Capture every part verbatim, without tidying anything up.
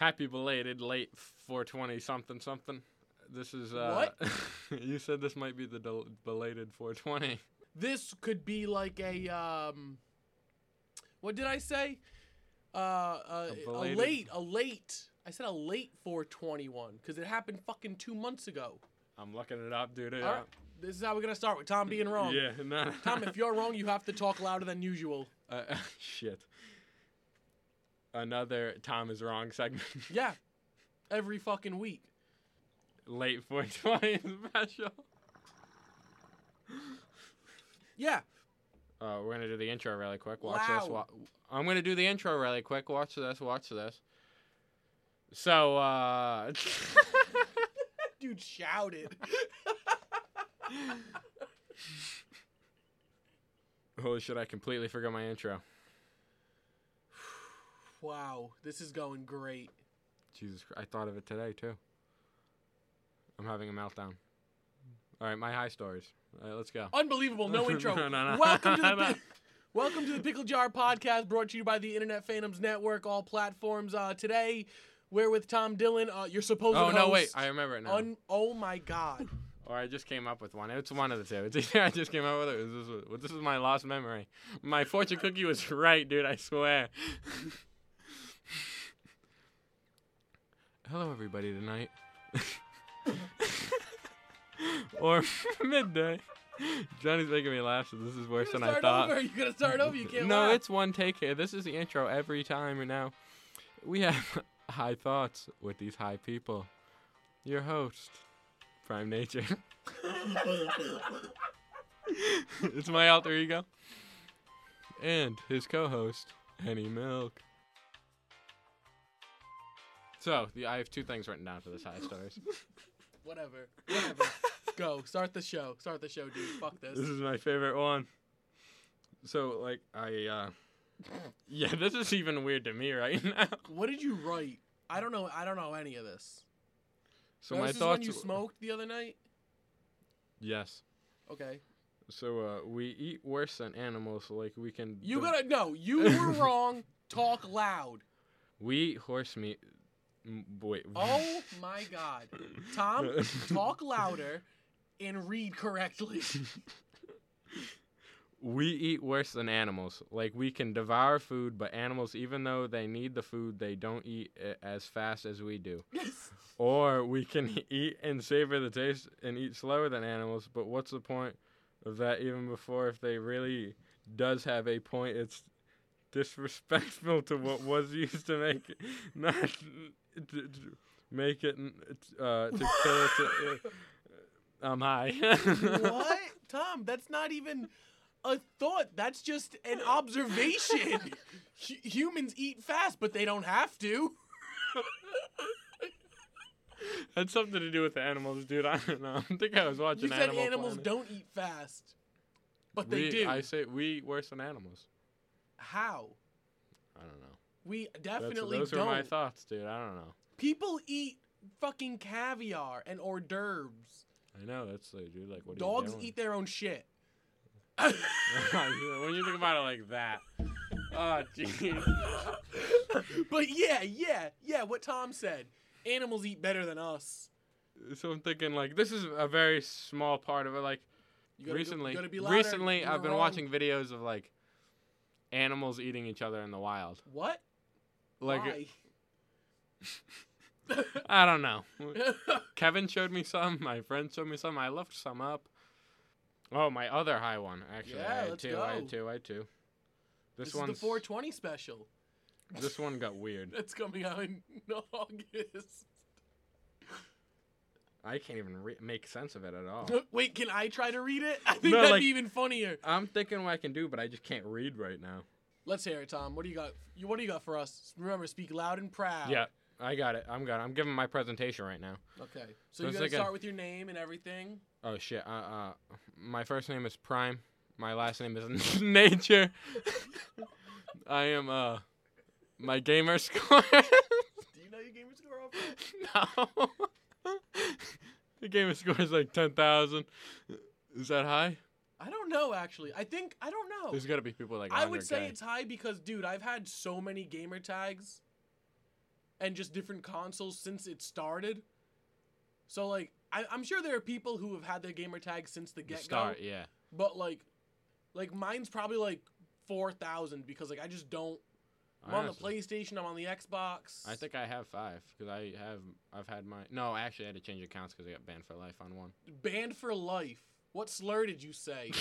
Happy belated late four twenty something something. This is uh What? You said this might be the del- belated four twenty. This could be like a um what did I say? Uh, uh A a, belated- late a late I said a late four twenty-one cuz it happened fucking two months ago. I'm looking it up, dude. All right. This is how we're going to start with Tom being wrong. Yeah, no. no. Tom, if you're wrong, you have to talk louder than usual. Uh, shit. Another Tom is wrong segment. Yeah. Every fucking week. Late four twenty special. Yeah. Uh, we're gonna do the intro really quick. Watch Wow. this. Wa- I'm gonna do the intro really quick. Watch this. Watch this. So, uh, Dude shouted. holy shit! I completely forgot my intro. Wow, this is going great. Jesus Christ, I thought of it today too. I'm having a meltdown. All right, my high stories. All right, let's go. Unbelievable, no intro. No, no, no. Welcome to the pi- Welcome to the Pickle Jar Podcast, brought to you by the Internet Phantoms Network, all platforms. Uh, today, we're with Tom Dillon, uh, your supposed Oh host. no, wait! I remember it now. Un- oh my God. Or I just came up with one. It's one of the two. It's either I just came up with it. Or this, is, this is my lost memory. My fortune cookie was right, dude. I swear. Hello, everybody. Tonight, or midday. Johnny's making me laugh, so this is worse You than gotta I start thought. over. You gotta start over. You can't no, laugh. it's one take here. This is the intro every time. And now we have high thoughts with these high people. Your host, Prime Nature. It's my alter ego. And his co-host, Henny Milk. So, the, I have two things written down for this high stories. Whatever. Whatever. Go. Start the show. Start the show, dude. Fuck this. This is my favorite one. So, like, I, uh... yeah, this is even weird to me right now. What did you write? I don't know. I don't know any of this. So, Now, my this thoughts... is when you smoked the other night? Yes. Okay. So, uh, we eat worse than animals, so, like, we can... You do- gotta... No, you were wrong. Talk loud. We eat horse meat... M- Wait. Oh, my God. Tom, talk louder and read correctly. We eat worse than animals. Like, we can devour food, but animals, even though they need the food, they don't eat it as fast as we do. Yes. Or we can eat and savor the taste and eat slower than animals, but what's the point of that even before if they really does have a point? It's disrespectful to what was used to make it, not to, to make it, uh, to kill it. To, uh, I'm high. What? Tom, that's not even a thought. That's just an observation. H- humans eat fast, but they don't have to. Had something to do with the animals, dude. I don't know. I think I was watching You said Animal animals Planet. don't eat fast, but they we, do. I say we eat worse than animals. How? I don't know. We That's, definitely those don't. are my thoughts, dude. I don't know. People eat fucking caviar and hors d'oeuvres. I know that's like, dude. Like, what? Dogs are you doing? eat their own shit. When you think about it like that. Oh, jeez. But yeah, yeah, yeah. What Tom said. Animals eat better than us. So I'm thinking like this is a very small part of it. Like You gotta, recently, you gotta be louder. recently You were I've been wrong. watching videos of like animals eating each other in the wild. What? Like Why? I don't know. Kevin showed me some. My friend showed me some. I looked some up. Oh, my other high one actually. Yeah, I had let's two. go. I had two. I had two. This, This, one's is the four twenty special. this one got weird. That's coming out in August. I can't even re- make sense of it at all. Wait, can I try to read it? I think No, that'd like- be even funnier. I'm thinking what I can do, but I just can't read right now. Let's hear it, Tom. What do you got? You what do you got for us? Remember, speak loud and proud. Yeah, I got it. I'm got it. I'm giving my presentation right now. Okay. So So you it's gotta like a- start with your name and everything. Oh shit. Uh, uh, my first name is Prime. My last name is Nature. I am uh, my gamer score. Do you know your gamer score off? No. The gamer score is like ten thousand. Is that high? I don't know actually. I think I don't know. There's got to be people like I would one say hundred K. it's high because, dude, I've had so many gamer tags, and just different consoles since it started. So like, I, I'm sure there are people who have had their gamer tag since the The get go. start, yeah. But like, like mine's probably like four thousand because like I just don't. I'm Honestly. on the PlayStation. I'm on the Xbox. I think I have five because I have I've had my no actually I had to change accounts because I got banned for life on one. Banned for life. What slur did you say?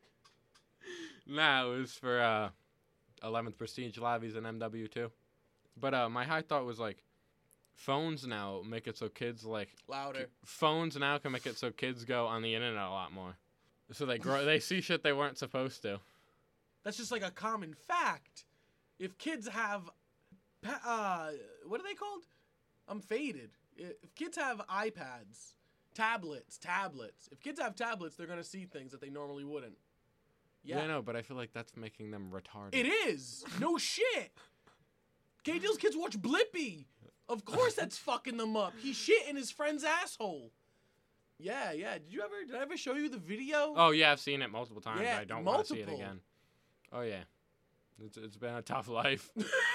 Nah, it was for uh, eleventh Prestige lobbies in M W two. But uh, my high thought was like, phones now make it so kids like Louder. phones now can make it so kids go on the internet a lot more. So they grow they see shit they weren't supposed to. That's just like a common fact. If kids have, pa- uh, what are they called? I'm faded. If kids have iPads, tablets, tablets. If kids have tablets, they're gonna see things that they normally wouldn't. Yeah, Yeah, no, but I feel like that's making them retarded. it is. No shit. K Dill's kids watch Blippi. Of course, that's fucking them up. He shit in his friend's asshole. Yeah, yeah. Did you ever? Did I ever show you the video? Oh yeah, I've seen it multiple times. Yeah, I don't want to see it multiple. again. Oh yeah. It's, it's been a tough life.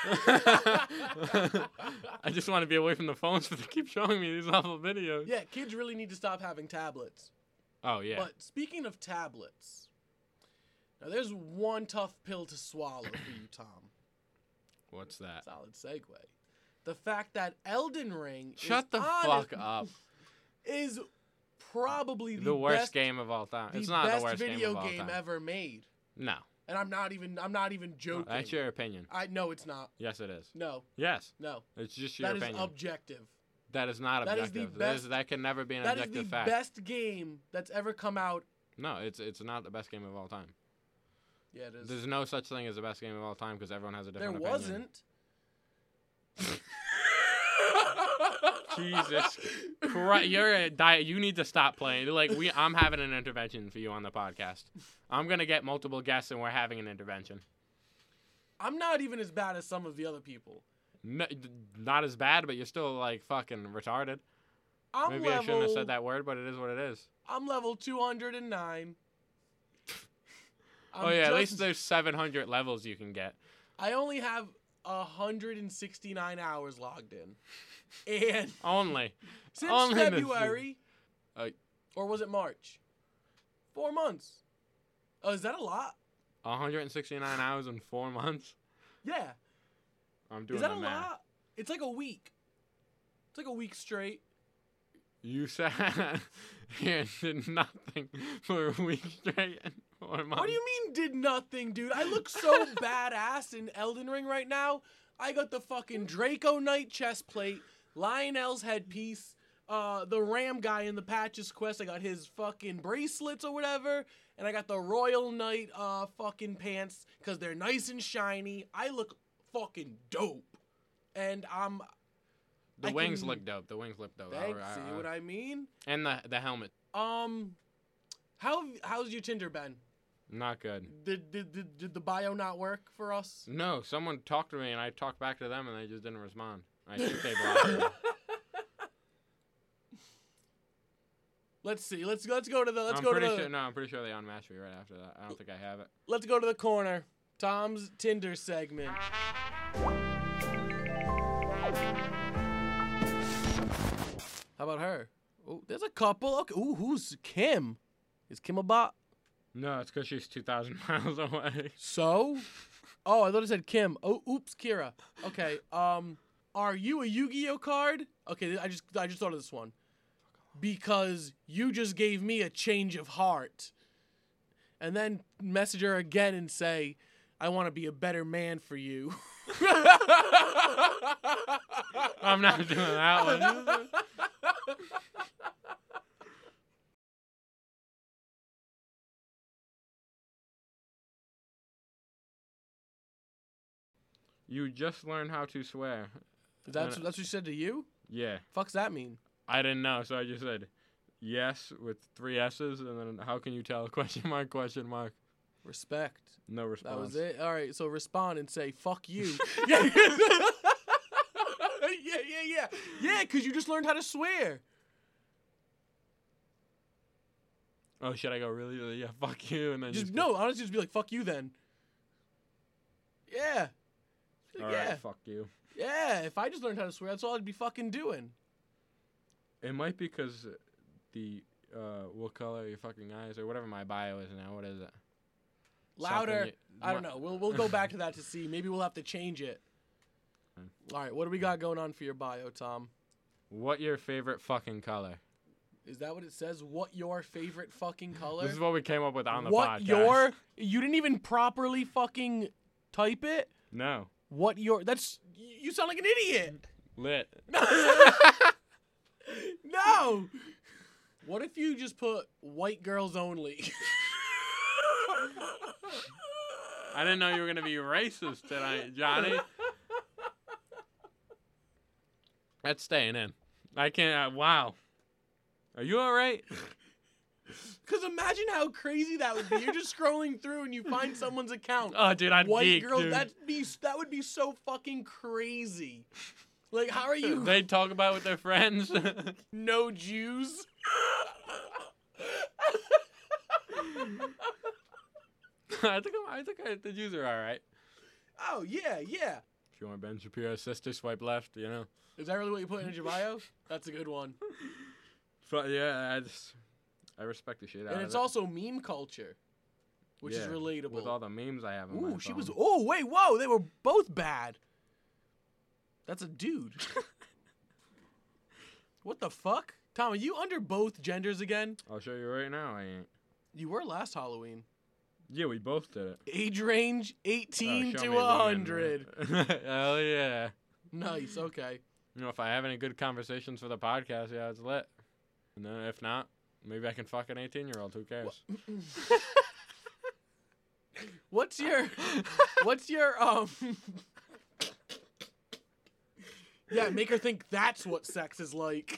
I just want to be away from the phones, but they keep showing me these awful videos. Yeah, kids really need to stop having tablets. Oh, yeah. But speaking of tablets, now there's one tough pill to swallow for you, Tom. What's that? Solid segue. The fact that Elden Ring Shut is the honest- fuck up. is probably the, The worst best, game of all time. the It's not best the worst video game of all game time. ever made. No. And I'm not even I'm not even joking. That's your opinion. I no, it's not. Yes, it is. No, Yes. no. It's just your That is opinion. objective. that is not that is the objective. That, is, best- that can never be an That is objective the fact. best game that's ever come out. No, it's it's not the best game of all time. Yeah, it is. There's no such thing as the best game of all time because everyone has a There different opinion. wasn't. Jesus Christ, you're a diet. You need to stop playing. Like we, I'm having an intervention for you on the podcast. I'm gonna get multiple guests, and we're having an intervention. I'm not even as bad as some of the other people. No, d- not as bad, but you're still like fucking retarded. I'm Maybe level, I shouldn't have said that word, but it is what it is. I'm level two hundred nine. oh yeah, at least there's seven hundred levels you can get. I only have one hundred sixty-nine hours logged in. And Only. since Only this February, Uh, or was it March? Four months. Oh, is that a lot? one hundred sixty-nine hours in four months. Yeah. I'm doing Is that the a math. lot? It's like a week. It's like a week straight. You sat here and did nothing for a week straight and four months. What do you mean did nothing, dude? I look so badass in Elden Ring right now. I got the fucking Draco Knight chest plate, Lionel's headpiece, uh, the Ram guy in the Patches quest. I got his fucking bracelets or whatever, and I got the Royal Knight uh fucking pants because they're nice and shiny. I look fucking dope, and I'm. The I wings can- look dope. The wings look dope. Thanks. I- I- See I- what I mean? and the the helmet. Um, how how's your Tinder been? Not good. Did, did, did, did the bio not work for us? No, someone talked to me and I talked back to them and they just didn't respond. I think they blocked me. Let's see. Let's let's go to the let's I'm go to pretty the sure. No, I'm pretty sure they unmatched me right after that. I don't think I have it. let's go to the corner. Tom's Tinder segment. How about her? Oh, there's a couple. Okay. Ooh, who's Kim? Is Kim a bot? No, it's because she's two thousand miles away. So? Oh, I thought it said Kim. Oh, oops, Kira. Okay. Um, are you a Yu-Gi-Oh card? Okay, I just I just thought of this one. Because you just gave me a change of heart. And then message her again and say, I want to be a better man for you. I'm not doing that one. You just learned how to swear. That's And- that's what you said to you? Yeah. Fuck's that mean? I didn't know, so I just said yes with three S's, and then how can you tell? Question mark, question mark. Respect. No response. That was it. All right, so respond and say "fuck you." yeah, yeah, yeah, yeah, yeah. Because you just learned how to swear. Oh, should I go really, really? Yeah, fuck you, and then Just just no, honestly, just be like "fuck you" then. Yeah. All yeah. right, fuck you. Yeah, if I just learned how to swear, that's all I'd be fucking doing. It might be because the uh, what color are your fucking eyes or whatever my bio is now. What is it? Louder. You, I don't know. We'll we'll go back to that to see. Maybe we'll have to change it. All right, what do we got going on for your bio, Tom? What your favorite fucking color? Is that what it says? What your favorite fucking color? This is what we came up with on the what podcast. your? You didn't even properly fucking type it? No. What your? That's you sound like an idiot. Lit. No. What if you just put white girls only? I didn't know you were gonna be racist tonight, Johnny. That's staying in. I can't. Uh, wow. Are you all right? Because imagine how crazy that would be. You're just scrolling through and you find someone's account. Oh, dude, I'd White geek, girl. dude. That'd be that would be so fucking crazy. Like, how are you? They talk about it with their friends. No Jews. I think I'm, I think I, the Jews are all right. Oh yeah, yeah. If you want Ben Shapiro's sister, swipe left. You know. Is that really what you put in your bio? That's a good one. But yeah, I just I respect the shit out And of it's it. also meme culture, which is Yeah, relatable. with all the memes I have on my Ooh, phone. she was. Oh wait, whoa! They were both bad. That's a dude. What the fuck, Tom? Are you under both genders again? I'll show you right now. I ain't. You were last Halloween. Yeah, we both did it. Age range eighteen Oh, show to me one women, hundred. right? Hell yeah. Nice. Okay. You know, if I have any good conversations for the podcast, yeah, it's lit. And then if not, maybe I can fuck an eighteen-year-old. Who cares? What's your? What's your um? Yeah, make her think that's what sex is like.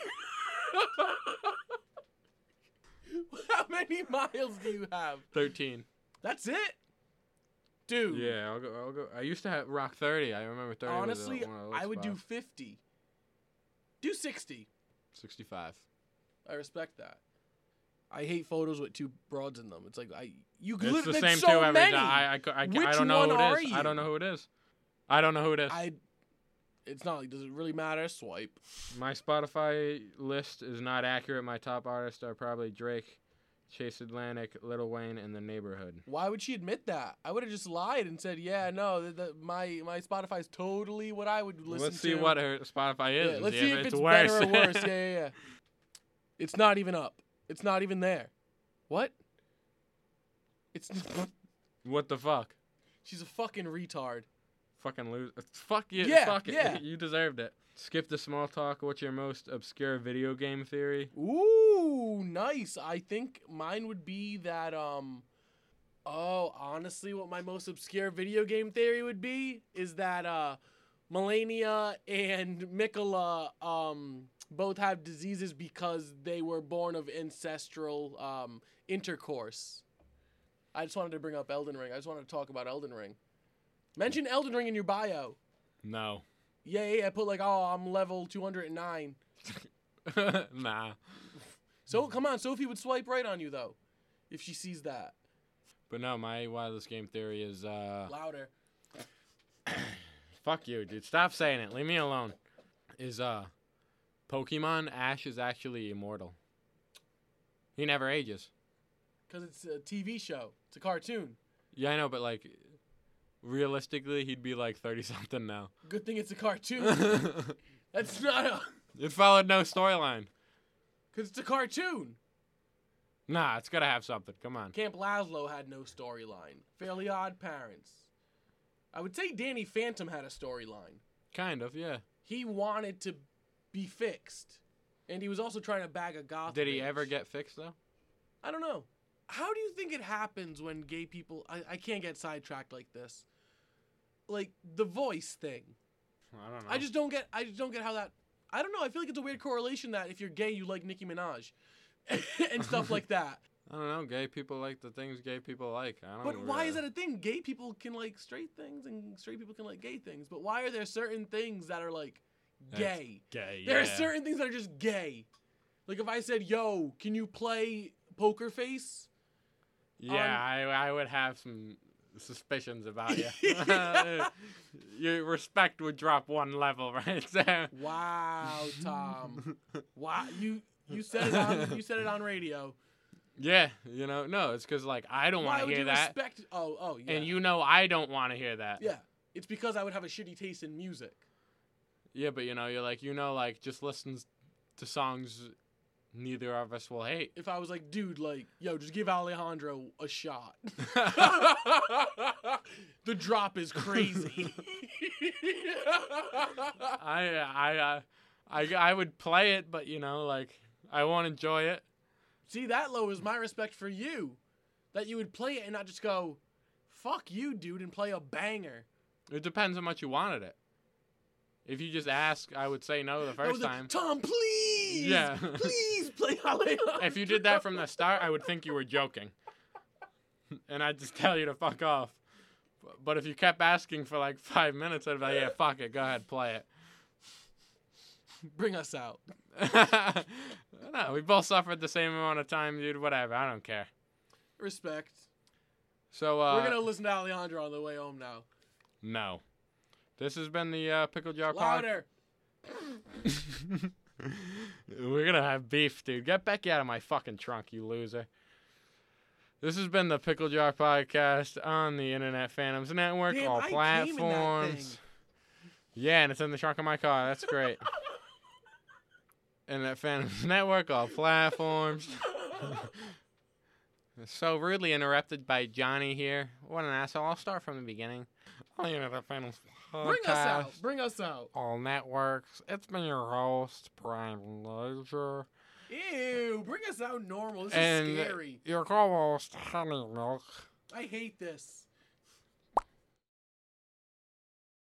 How many miles do you have? thirteen. That's it, dude. Yeah, I'll go. I'll go. I used to have rock thirty. I remember thirty. Honestly, was a, one of the I would do spots. fifty. Do sixty. sixty-five. I respect that. I hate photos with two broads in them. It's like I you It's lit- the that's same so too every many. time. I, I, I, I, Which I don't know one who it are is. you? I don't know who it is. I don't know who it is. I. It's not like does it really matter? Swipe. My Spotify list is not accurate. My top artists are probably Drake, Chase Atlantic, Lil Wayne, and The Neighborhood. Why would she admit that? I would have just lied and said, "Yeah, no, the, the, my my Spotify is totally what I would listen Let's to." see what her Spotify is. Yeah, and let's see see if, if it's, it's worse. better or worse. Yeah, yeah, yeah. It's not even up. It's not even there. What? It's. What the fuck? She's a fucking retard. Fucking lose. Fuck you. Yeah, fuck it. yeah. You deserved it. Skip the small talk. What's your most obscure video game theory? Ooh, nice. I think mine would be that, um, oh, honestly, what my most obscure video game theory would be is that, uh, Melania and Mikola, um, both have diseases because they were born of ancestral, um, intercourse. I just wanted to bring up Elden Ring. I just wanted to talk about Elden Ring. Mention Elden Ring in your bio. No. Yeah, yeah, yeah. I put like, oh, I'm level two hundred nine. Nah. So come on, Sophie would swipe right on you though, if she sees that. But no, my wildest game theory is uh Louder. fuck you, dude. Stop saying it. Leave me alone. Is uh Pokemon Ash is actually immortal. He never ages. Because it's a T V show. It's a cartoon. Yeah, I know, but like realistically he'd be like thirty something now. Good thing it's a cartoon. That's not a... It followed no storyline. Because it's a cartoon. Nah, it's gotta have something. Come on. Camp Lazlo had no storyline. Fairly Odd Parents. I would say Danny Phantom had a storyline. Kind of, yeah. He wanted to be fixed. And he was also trying to bag a goth Did he bitch. ever get fixed though? I don't know. How do you think it happens when gay people... I, I can't get sidetracked like this. Like, the voice thing. I don't know. I just don't get... I just don't get how that... I don't know. I feel like it's a weird correlation that if you're gay, you like Nicki Minaj. and stuff like that. I don't know. Gay people like the things gay people like. I don't But why really- is that a thing? Gay people can like straight things and straight people can like gay things. But why are there certain things that are like gay? Gay, There are yeah. certain things that are just gay. Like if I said, yo, can you play Poker Face? Yeah, I I would have some suspicions about you. Your respect would drop one level right there. Wow, Tom. Wow, you you said it on you said it on radio. Yeah, you know, no, it's because like I don't want Why to would hear you that, respect? Oh, oh, yeah. and you know I don't want to hear that. Yeah, it's because I would have a shitty taste in music. Yeah, but you know, you're like, you know, like just listens to songs neither of us will hate. If I was like, dude, like, yo, just give Alejandro a shot. The drop is crazy. I I uh, I I would play it, but you know, like I won't enjoy it. See, that lowers my respect for you. That you would play it and not just go, fuck you, dude, and play a banger. It depends how much you wanted it. If you just ask, I would say no the first the, time. Tom, please! Yeah. Please play Alejandro. If you did that from the start, I would think you were joking. And I'd just tell you to fuck off. But if you kept asking for like five minutes, I'd be like, yeah, fuck it, go ahead, play it. Bring us out. No, we both suffered the same amount of time, dude. Whatever, I don't care. Respect. So uh, we're gonna listen to Alejandro on the way home now. No, this has been the uh, Pickle Jar Pod. Louder. We're gonna have beef, dude. Get Becky out of my fucking trunk, you loser. This has been the Pickle Jar Podcast on the Internet Phantoms Network, Damn, all I platforms. came in that thing. Yeah, and it's in the trunk of my car. That's great. Internet Phantoms Network, all platforms. So rudely interrupted by Johnny here. What an asshole. I'll start from the beginning. On the Internet Phantoms Podcast. Bring us out. Bring us out. All networks. It's been your host, Prime Leisure. Ew, bring us out normal. This and is scary. Your co-host, Honey Milk. I hate this.